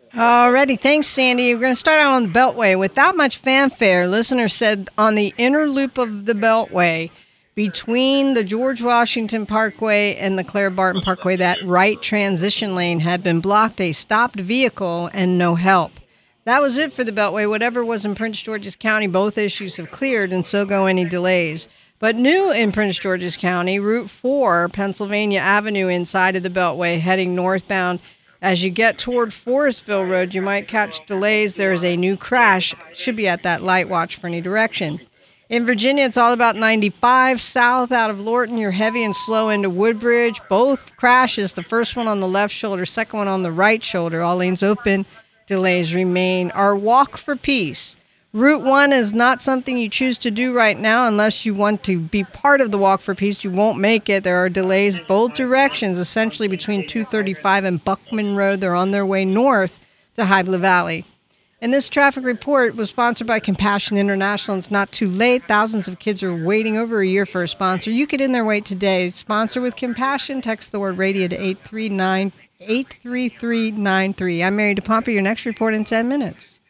Alrighty, thanks, Sandy. We're going to start out on the Beltway. Without much fanfare, listeners said on the inner loop of the Beltway, between the George Washington Parkway and the Claire Barton Parkway, that right transition lane had been blocked, a stopped vehicle, and no help. That was it for the Beltway. Whatever was in Prince George's County, both issues have cleared, and so go any delays. But new in Prince George's County, Route 4, Pennsylvania Avenue inside of the Beltway, heading northbound. As you get toward Forestville Road, you might catch delays. There is a new crash. Should be at that light. Watch for any direction. In Virginia, it's all about 95 south out of Lorton. You're heavy and slow into Woodbridge. Both crashes, the first one on the left shoulder, second one on the right shoulder. All lanes open. Delays remain. Our walk for peace. Route 1 is not something you choose to do right now unless you want to be part of the Walk for Peace. You won't make it. There are delays both directions, essentially between 235 and Buckman Road. They're on their way north to Hybla Valley. And this traffic report was sponsored by Compassion International. It's not too late. Thousands of kids are waiting over a year for a sponsor. You could in their wait today. Sponsor with Compassion. Text the word radio to 83393. I'm Mary DePompa. Your next report in 10 minutes.